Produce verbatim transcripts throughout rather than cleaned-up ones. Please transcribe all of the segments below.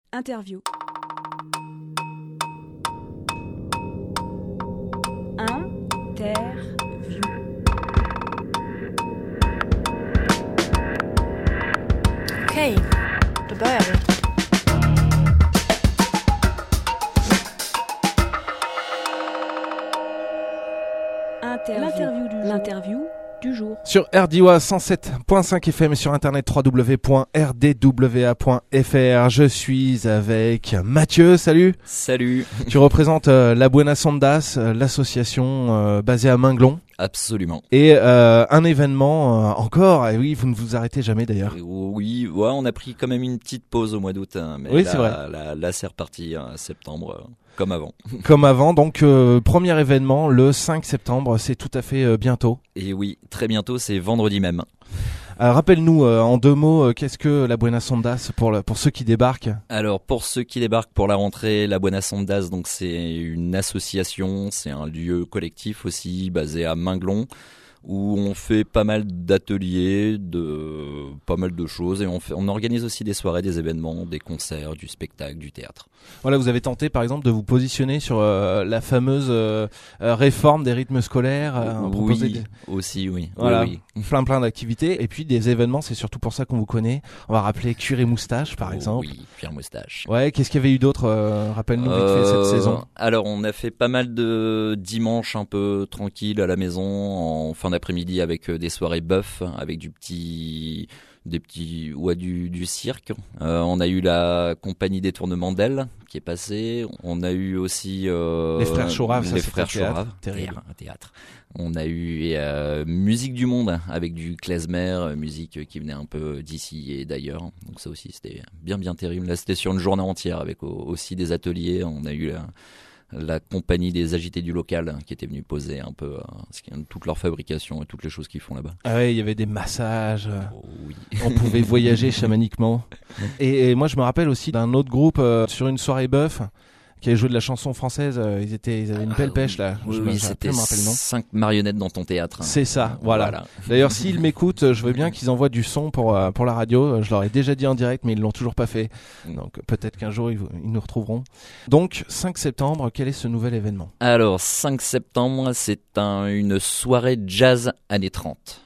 Interview. Interview. Okej, då börjar vi. Interview. L'interview du, L'interview du jour. Sur R D W A cent sept point cinq F M et sur internet w w w point r d w a point f r. Je suis avec Mathieu, salut. Salut. Tu représentes euh, La Buenas Ondas, euh, l'association euh, basée à Minglon. Absolument. Et euh, un événement euh, encore, et oui, vous ne vous arrêtez jamais d'ailleurs. Oui, ouais, on a pris quand même une petite pause au mois d'août, hein, mais oui, là, c'est vrai. Là, là, c'est reparti en septembre, euh, comme avant. Comme avant, donc euh, premier événement le cinq septembre, c'est tout à fait euh, bientôt. Et oui, très bientôt, c'est vendredi même. Euh, rappelle-nous euh, en deux mots, euh, qu'est-ce que La Buenas Ondas pour, le, pour ceux qui débarquent? Alors pour ceux qui débarquent pour la rentrée, La Buenas Ondas, donc c'est une association, c'est un lieu collectif aussi basé à Minglon, où on fait pas mal d'ateliers, de pas mal de choses, et on, fait, on organise aussi des soirées, des événements, des concerts, du spectacle, du théâtre. Voilà, vous avez tenté par exemple de vous positionner sur euh, la fameuse euh, euh, réforme des rythmes scolaires. Euh, oui, des... aussi, oui. Voilà, oui, oui. plein plein d'activités, et puis des événements, c'est surtout pour ça qu'on vous connaît. On va rappeler Cuir et Moustache par oh, exemple. Oui, Cuir et Moustache. Ouais, qu'est-ce qu'il y avait eu d'autre euh, rappelle-nous vite fait euh, cette saison. Alors on a fait pas mal de dimanches un peu tranquilles à la maison, en fin d'après-midi avec des soirées bœuf, avec du petit, des petits, ouais, du, du cirque. Euh, on a eu la compagnie des tournements d'ailes qui est passée. On a eu aussi euh, les frères Chourave, les ça, frères Chourave, terrible. Un théâtre. On a eu euh, musique du monde avec du klezmer, musique qui venait un peu d'ici et d'ailleurs. Donc ça aussi c'était bien bien terrible. Là c'était sur une journée entière avec aussi des ateliers. On a eu la, la compagnie des agités du local qui était venue poser un peu euh, toute leur fabrication et toutes les choses qu'ils font là-bas. Ah ouais, il y avait des massages. Oh, oui. On pouvait voyager chamaniquement. Et, et moi je me rappelle aussi d'un autre groupe euh, sur une soirée bœuf qui avait joué de la chanson française. Euh, ils étaient, ils avaient une belle pêche là. Oui, je oui me, c'était me rappelle, non cinq marionnettes dans ton théâtre. C'est ça, voilà. voilà. D'ailleurs, s'ils m'écoutent, je veux bien qu'ils envoient du son pour euh, pour la radio. Je leur ai déjà dit en direct, mais ils l'ont toujours pas fait. Donc peut-être qu'un jour ils, ils nous retrouveront. Donc cinq septembre, quel est ce nouvel événement? Alors cinq septembre, c'est un, une soirée jazz années trente.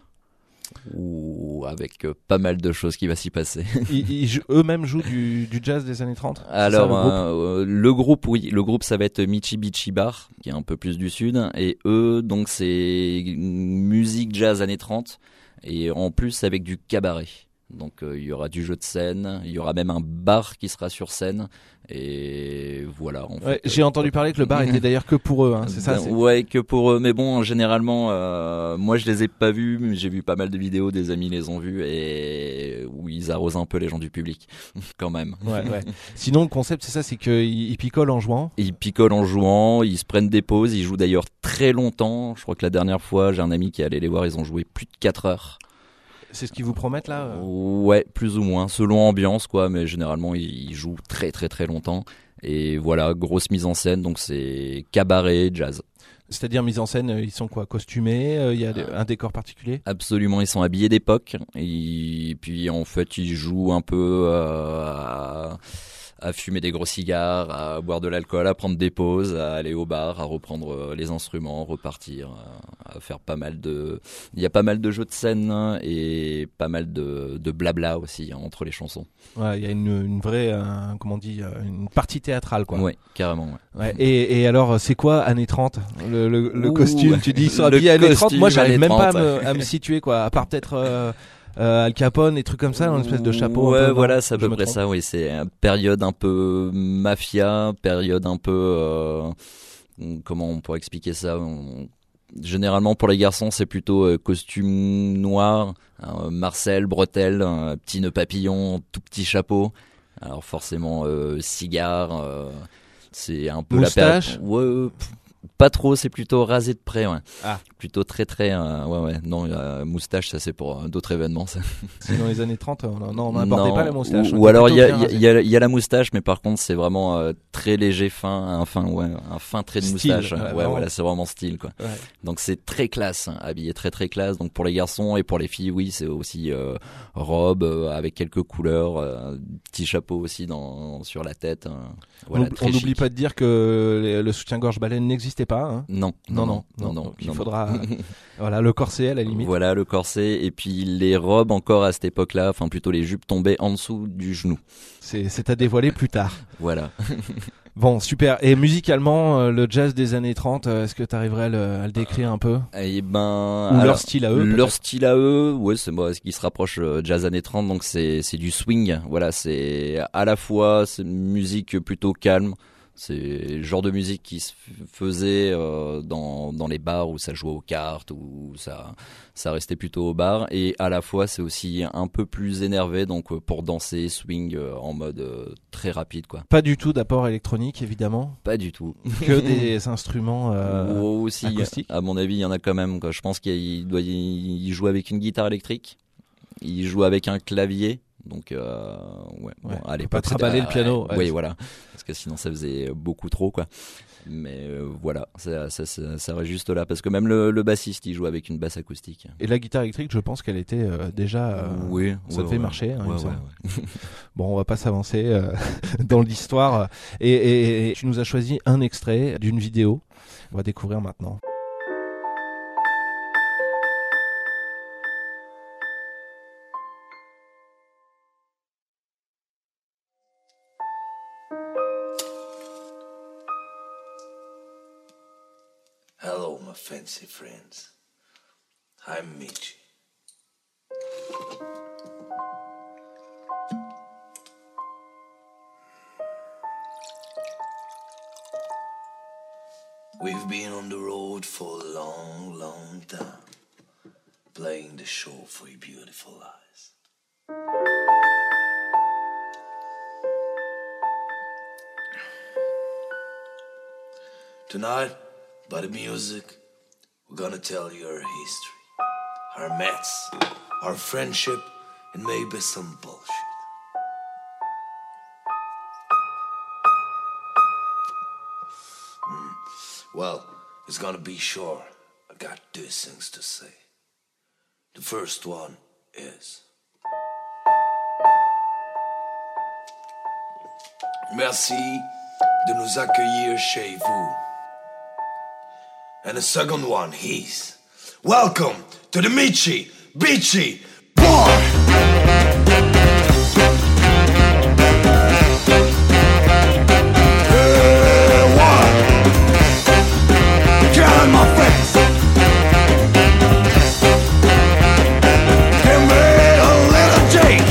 Ou avec euh, pas mal de choses qui va s'y passer. Ils, ils, eux-mêmes jouent du, du jazz des années trente? Alors ça, le, groupe euh, le groupe, oui, le groupe ça va être Michibichi Bar, qui est un peu plus du sud, et eux, donc c'est musique jazz années trente, et en plus avec du cabaret. Donc il euh, y aura du jeu de scène, il y aura même un bar qui sera sur scène, et voilà. En ouais, fait, j'ai euh, entendu parler que le bar était d'ailleurs que pour eux, hein, c'est ça c'est... Ouais, que pour eux, mais bon, généralement, euh, moi je les ai pas vus, mais j'ai vu pas mal de vidéos, des amis les ont vus, et où ils arrosent un peu les gens du public, quand même. Ouais, ouais. Sinon le concept c'est ça, c'est qu'ils ils picolent en jouant. Ils picolent en jouant, ils se prennent des pauses, ils jouent d'ailleurs très longtemps. Je crois que la dernière fois, j'ai un ami qui est allé les voir, ils ont joué plus de quatre heures. C'est ce qu'ils vous promettent là euh... Ouais, plus ou moins, selon ambiance quoi, mais généralement ils jouent très très très longtemps. Et voilà, grosse mise en scène, donc c'est cabaret, jazz. C'est-à-dire mise en scène, ils sont quoi, costumés? Il y a euh, un décor particulier? Absolument, ils sont habillés d'époque. Et puis en fait, ils jouent un peu euh, à... à fumer des gros cigares, à boire de l'alcool, à prendre des pauses, à aller au bar, à reprendre les instruments, repartir, à faire pas mal de... Il y a pas mal de jeux de scène et pas mal de, de blabla aussi entre les chansons. Ouais, il y a une, une vraie, euh, comment on dit, une partie théâtrale quoi. Ouais, carrément. Ouais. Ouais, et, et alors, c'est quoi années trente? Le, le, le Ouh, costume, tu dis, ils sont habillés années trente, moi j'arrive même pas à me, à me situer quoi, à part peut-être... Euh, Euh, Al Capone, des trucs comme ça, une espèce de chapeau. Ouais, un peu, voilà, c'est à peu près trompe. ça. Oui, c'est une période un peu mafia, période un peu euh, comment on pourrait expliquer ça. On... Généralement pour les garçons, c'est plutôt euh, costume noir, hein, Marcel, bretelles, un petit nœud papillon, tout petit chapeau. Alors forcément, euh, cigare, euh, c'est un peu moustache. la période. Ouais, Pas trop, c'est plutôt rasé de près, ouais. Ah. Plutôt très très, euh, ouais ouais. Non, euh, moustache, ça c'est pour euh, d'autres événements. Ça. C'est dans les années trente, on, non, on n'abordait pas la moustache. Ou, ou alors il y a, y, y, a, y a la moustache, mais par contre c'est vraiment euh, très léger, fin, un fin, ouais, un fin trait de style, moustache. Ouais, ouais, voilà, c'est vraiment style, quoi. Ouais. Donc c'est très classe, hein, habillé très très classe. Donc pour les garçons et pour les filles, oui, c'est aussi euh, robe euh, avec quelques couleurs, euh, petit chapeau aussi dans sur la tête. Hein. Voilà, on n'oublie pas de dire que les, le soutien-gorge baleine n'existait pas. Hein. Non, non, non, non. non, non, non il non, faudra, voilà, le corset à la limite. Voilà, le corset et puis les robes encore à cette époque-là, enfin plutôt les jupes tombaient en dessous du genou. C'est, c'est à dévoiler plus tard. Voilà. Bon, super. Et musicalement, euh, le jazz des années trente, euh, est-ce que tu arriverais à le, à le décrire un peu ? Eh ben, ou alors, leur style à eux. Leur peut-être. style à eux, ouais, c'est moi, ce qui se rapproche euh, jazz années trente, donc c'est c'est du swing. Voilà, c'est à la fois c'est une musique plutôt calme. C'est le genre de musique qui se faisait euh, dans dans les bars où ça jouait aux cartes, où ça ça restait plutôt au bar, et à la fois c'est aussi un peu plus énervé, donc euh, pour danser swing euh, en mode euh, très rapide, quoi. Pas du tout d'apport électronique, évidemment. Pas du tout. Que des instruments euh, oh, aussi, acoustiques. À mon avis, il y en a quand même, quoi. Je pense qu'il doit il joue avec une guitare électrique, il joue avec un clavier. Donc, euh, ouais, bon, ouais, à l'époque, pas travailler le piano. Ouais, ouais. Oui, voilà, parce que sinon ça faisait beaucoup trop, quoi. Mais euh, voilà, ça, ça, ça, ça reste juste là, parce que même le, le bassiste, il joue avec une basse acoustique. Et la guitare électrique, je pense qu'elle était euh, déjà. Euh, oui, ça ouais, devait ouais, marcher. Hein, ouais, il me ouais, semble. ouais. Bon, on va pas s'avancer euh, dans l'histoire. Et, et, et tu nous as choisi un extrait d'une vidéo. On va découvrir maintenant. Hello, my fancy friends. I'm Michi. We've been on the road for a long, long time, playing the show for your beautiful eyes. Tonight, by the music, we're gonna tell you our history, our mess, our friendship, and maybe some bullshit. Mm. Well, it's gonna be short. I got two things to say. The first one is merci de nous accueillir chez vous. And the second one is welcome to the Michi Beachy Bar. Hey, what? Get out of my face. Give me a little Jake.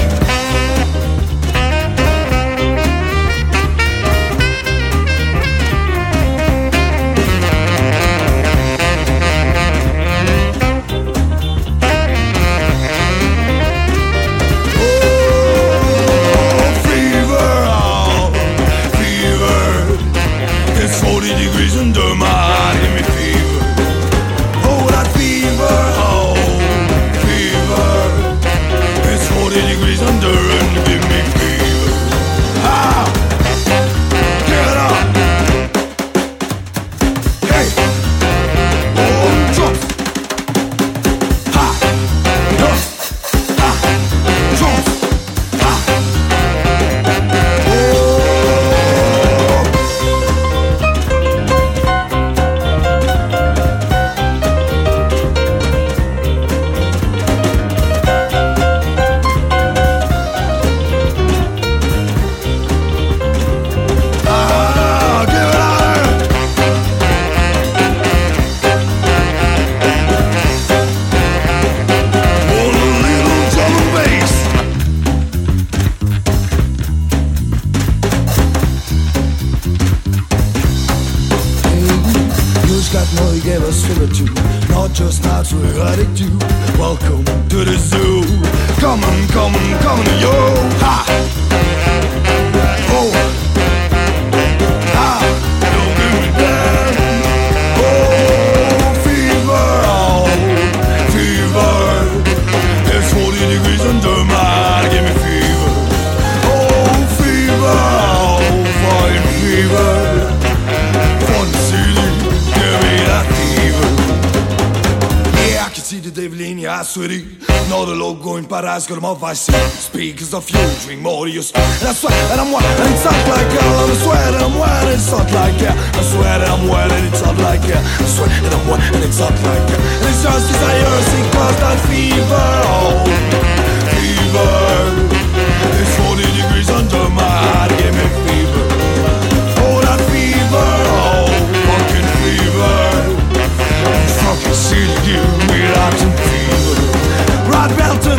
sweetie. Know the logo in Paris, got my vice. Speakers of you, drink more to your skin. And I swear that I'm wet, and it's hot like hell. I swear that I'm wet, and it's hot like hell. I swear that I'm wet, and it's hot like hell. I swear that I'm wet, and it's hot like hell. And it's just desire, sick, cause that fever, oh, fever. It's forty degrees under my heart, give me fever. Oh, that fever, oh, fucking fever. Fucking city, give me that fever. Rod Belton.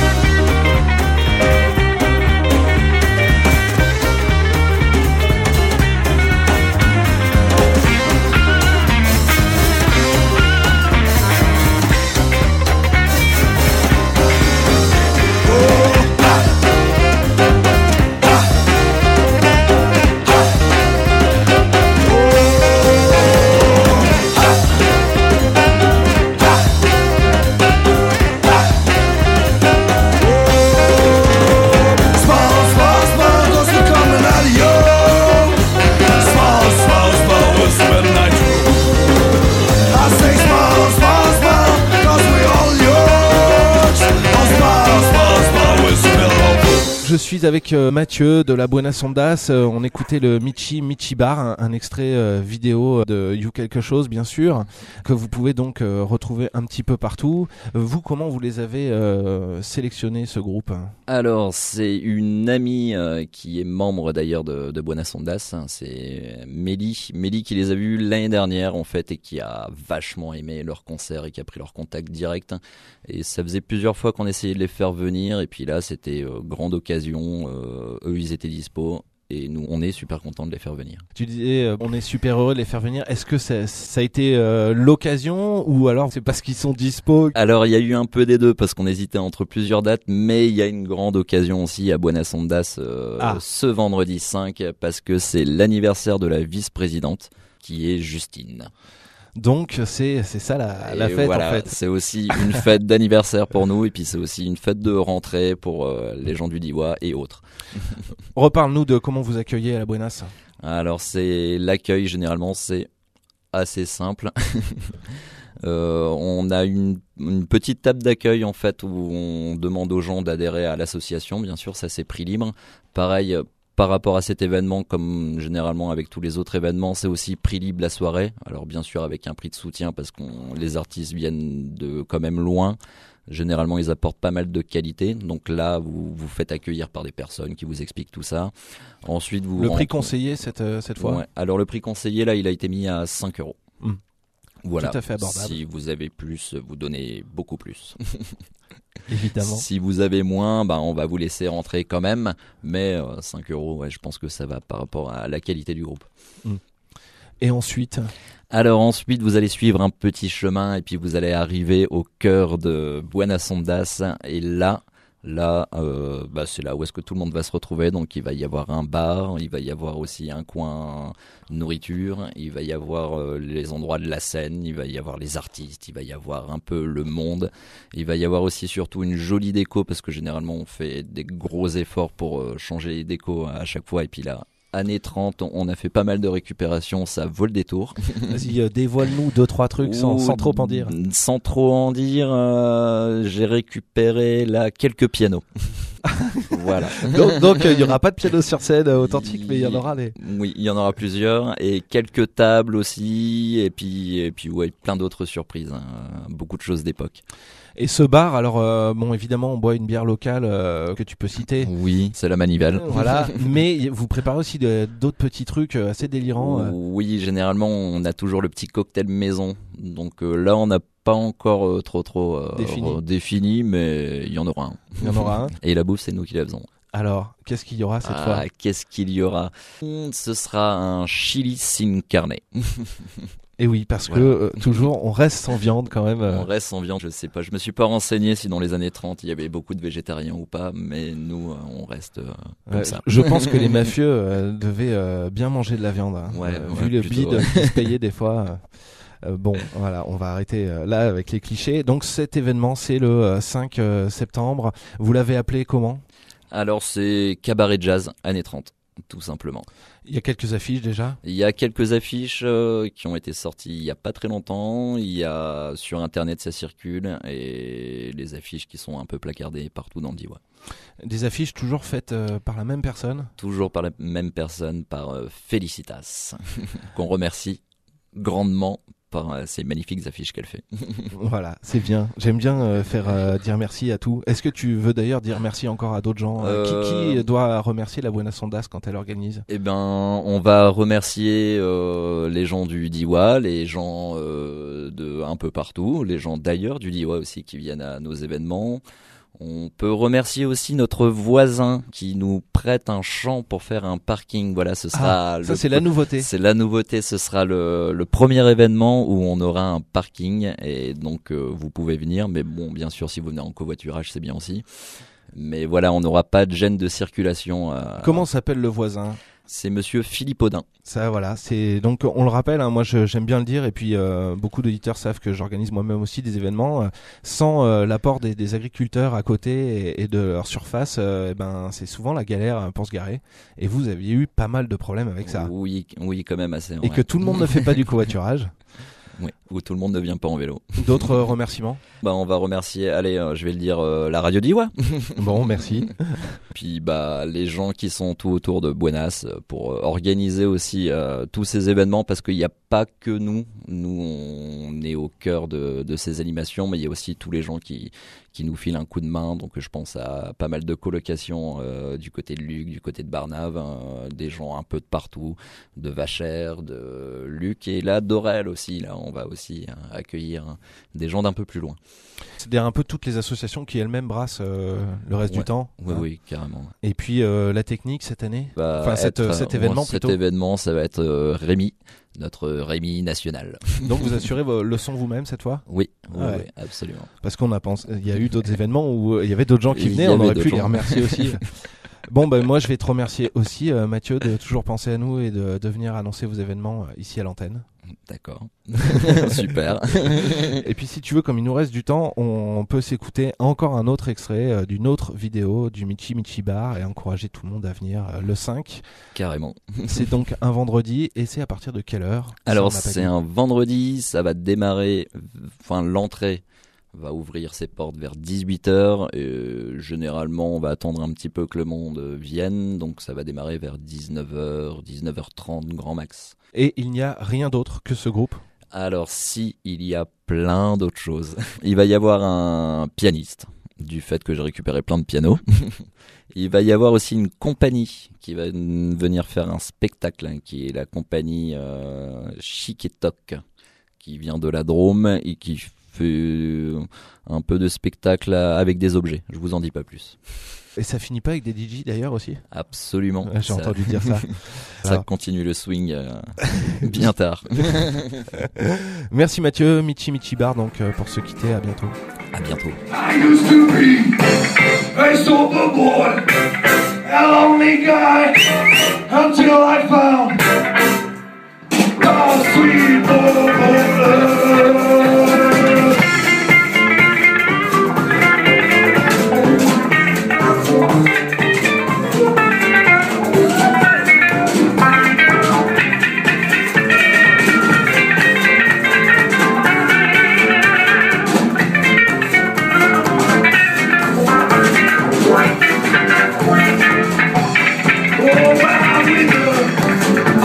Je suis avec euh, Mathieu de la Buenas Ondas. Euh, on écoutait le Michi Michi Bar, un, un extrait euh, vidéo de You Quelque Chose, bien sûr, que vous pouvez donc euh, retrouver un petit peu partout. Euh, vous, comment vous les avez euh, sélectionnés, ce groupe ? Alors, c'est une amie euh, qui est membre d'ailleurs de, de Buenas Ondas. Hein, c'est Mélie. Mélie qui les a vus l'année dernière, en fait, et qui a vachement aimé leur concert et qui a pris leur contact direct. Et ça faisait plusieurs fois qu'on essayait de les faire venir. Et puis là, c'était euh, grande occasion. Euh, eux, ils étaient dispo. Et nous, on est super contents de les faire venir. Tu disais, euh, on est super heureux de les faire venir. Est-ce que ça, ça a été euh, l'occasion ou alors c'est parce qu'ils sont dispo ? Alors, il y a eu un peu des deux parce qu'on hésitait entre plusieurs dates, mais il y a une grande occasion aussi à Buenas Ondas euh, ah. ce vendredi cinq parce que c'est l'anniversaire de la vice-présidente qui est Justine. Donc c'est c'est ça la, la fête voilà, en fait. C'est aussi une fête d'anniversaire pour nous et puis c'est aussi une fête de rentrée pour euh, les gens du Diois et autres. Reparle-nous de comment vous accueillez à la Buenas. Alors c'est l'accueil généralement c'est assez simple. euh, on a une, une petite table d'accueil en fait où on demande aux gens d'adhérer à l'association. Bien sûr ça c'est prix libre. Pareil. Par rapport à cet événement, comme généralement avec tous les autres événements, c'est aussi prix libre la soirée. Alors bien sûr avec un prix de soutien parce que les artistes viennent de quand même loin. Généralement ils apportent pas mal de qualité. Donc là vous vous faites accueillir par des personnes qui vous expliquent tout ça. Ensuite vous le rentrez... prix conseillé cette euh, cette fois. Ouais. Alors le prix conseillé là il a été mis à cinq euros. Mmh. Voilà. Tout à fait abordable. Si vous avez plus, vous donnez beaucoup plus. Évidemment. Si vous avez moins, bah, on va vous laisser rentrer quand même. Mais euh, cinq euros, ouais, je pense que ça va par rapport à la qualité du groupe. Mmh. Et ensuite ? Alors ensuite, vous allez suivre un petit chemin et puis vous allez arriver au cœur de Buenas Ondas. Et là, là euh, bah, c'est là où est-ce que tout le monde va se retrouver. Donc il va y avoir un bar, il va y avoir aussi un coin nourriture, il va y avoir euh, les endroits de la scène, il va y avoir les artistes, il va y avoir un peu le monde. Il va y avoir aussi surtout une jolie déco parce que généralement on fait des gros efforts pour euh, changer les décos à chaque fois. Et puis là, années trente, on a fait pas mal de récupération, ça vaut le détour. Vas-y, euh, dévoile-nous deux, trois trucs sans, sans trop en dire. Sans trop en dire, euh, j'ai récupéré là quelques pianos. Voilà. Donc, donc il euh, n'y aura pas de piano sur scène euh, authentique, mais il y en aura des. Oui, il y en aura plusieurs et quelques tables aussi, et puis et puis ouais, plein d'autres surprises, hein. Beaucoup de choses d'époque. Et ce bar, alors euh, bon, évidemment, on boit une bière locale euh, que tu peux citer. Oui, c'est la Manivelle. Voilà, mais vous préparez aussi de, d'autres petits trucs assez délirants. Euh. Oui, généralement, on a toujours le petit cocktail maison. Donc euh, là, on n'a pas encore euh, trop trop euh, défini. défini, mais il y en aura un. Il y en aura un. Et la bouffe, c'est nous qui la faisons. Alors, qu'est-ce qu'il y aura cette ah, fois ? Qu'est-ce qu'il y aura ? Ce sera un chili sin carne. Et oui, parce voilà. que euh, toujours, on reste sans viande quand même. Euh... On reste sans viande, je sais pas. Je me suis pas renseigné si dans les années trente il y avait beaucoup de végétariens ou pas, mais nous, euh, on reste euh, comme ouais, ça. Je pense que les mafieux euh, devaient euh, bien manger de la viande, hein. Ouais, euh, ouais, vu le plutôt, bide ouais. qu'ils se payaient des fois. Euh, bon, voilà, on va arrêter euh, là avec les clichés. Donc cet événement, c'est le euh, cinq septembre. Vous l'avez appelé comment ? Alors c'est cabaret jazz années trente. tout simplement. Il y a quelques affiches déjà ? Il y a quelques affiches euh, qui ont été sorties il y a pas très longtemps. Il y a sur internet ça circule et les affiches qui sont un peu placardées partout dans le Diois. Des affiches toujours faites euh, par la même personne ? Toujours par la même personne, par euh, Félicitas, qu'on remercie grandement par euh, ces magnifiques affiches qu'elle fait. Voilà, c'est bien. J'aime bien euh, faire euh, dire merci à tout. Est-ce que tu veux d'ailleurs dire merci encore à d'autres gens euh, euh... qui, qui doit remercier la Buenas Ondas quand elle organise ? Eh ben, on va remercier euh, les gens du Diois, les gens euh, de un peu partout, les gens d'ailleurs du Diois aussi qui viennent à nos événements. On peut remercier aussi notre voisin qui nous prête un champ pour faire un parking. Voilà, ce sera ah, le ça c'est la nouveauté. C'est la nouveauté. Ce sera le, le premier événement où on aura un parking et donc euh, vous pouvez venir. Mais bon, bien sûr, si vous venez en covoiturage, c'est bien aussi. Mais voilà, on n'aura pas de gêne de circulation. Euh, Comment s'appelle le voisin ? C'est Monsieur Philippe Audin. Ça, voilà, c'est donc on le rappelle. Hein, moi, je, j'aime bien le dire, et puis euh, beaucoup d'auditeurs savent que j'organise moi-même aussi des événements euh, sans euh, l'apport des, des agriculteurs à côté et, et de leur surface. Euh, et ben, c'est souvent la galère pour se garer. Et vous aviez eu pas mal de problèmes avec ça. Oui, oui, quand même assez. Et ouais. que tout le monde ne fait pas du covoiturage. Oui, où tout le monde ne vient pas en vélo. D'autres euh, remerciements ? Bah, on va remercier, allez, euh, je vais le dire, euh, la radio Diois. Bon, merci. Puis bah les gens qui sont tout autour de Buenas pour euh, organiser aussi euh, tous ces événements, parce qu'il n'y a pas que nous. Nous, on est au cœur de, de ces animations, mais il y a aussi tous les gens qui qui nous filent un coup de main. Donc je pense à pas mal de colocations euh, du côté de Luc, du côté de Barnave, euh, des gens un peu de partout, de Vachère, de Luc et là d'Orel aussi. Là, on va aussi hein, accueillir hein, des gens d'un peu plus loin. C'est-à-dire un peu toutes les associations qui elles-mêmes brassent euh, le reste ouais. du temps. Oui, hein. oui, carrément. Et puis euh, la technique cette année, bah, enfin cet, être, cet événement bon, plutôt. Cet événement, ça va être euh, Rémi, notre Rémi national. Donc vous assurez le son vous-même cette fois ? Oui, oui, ouais. oui, absolument. Parce qu'on a pensé, il y a eu d'autres événements où il y avait d'autres gens qui venaient, on aurait pu gens. les remercier aussi. Bon, ben moi je vais te remercier aussi, euh, Mathieu, de toujours penser à nous et de, de venir annoncer vos événements euh, ici à l'antenne. D'accord. Super. Et puis si tu veux, comme il nous reste du temps, on peut s'écouter encore un autre extrait euh, d'une autre vidéo du Michi Michi Bar et encourager tout le monde à venir euh, le cinq. Carrément. C'est donc un vendredi et c'est à partir de quelle heure ? Alors c'est un vendredi, ça va démarrer, enfin l'entrée va ouvrir ses portes vers dix-huit heures. Et généralement, on va attendre un petit peu que le monde vienne. Donc, ça va démarrer vers dix-neuf heures, dix-neuf heures trente, grand max. Et il n'y a rien d'autre que ce groupe ? Alors, si, il y a plein d'autres choses. Il va y avoir un pianiste, du fait que j'ai récupéré plein de pianos. Il va y avoir aussi une compagnie qui va venir faire un spectacle, hein, qui est la compagnie euh, Chic et Toc, qui vient de la Drôme et qui fait un peu de spectacle avec des objets. Je vous en dis pas plus. Et ça finit pas avec des D J d'ailleurs aussi ? Absolument. J'ai ça, entendu dire ça. Ça Alors. continue le swing euh, bien tard. Merci Mathieu, Michi Michi Bar donc euh, pour se quitter, à bientôt. À bientôt. I used to be a sober boy, a lonely guy, until I found the sweet love. Oh, wow, we love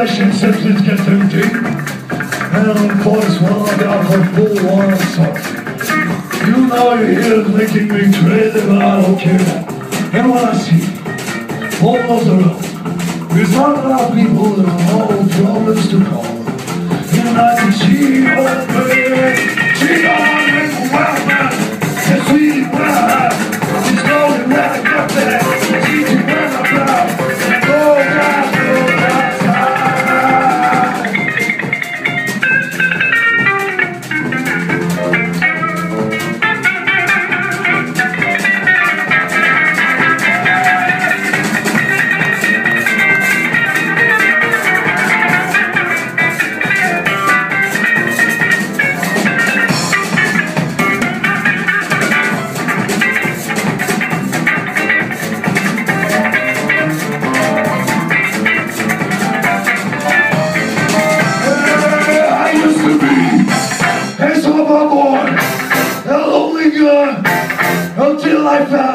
Russian senses get empty, and voice one out of full one assault. You know your ears making me crazy, but I don't care. And when I see all those around, there's not a lot of people that have all problems to call. And I can cheat on me, cheat on me for welfare, and sweet well, it's going where I got there, cheat you when I'm proud, and go down, go outside. Until I found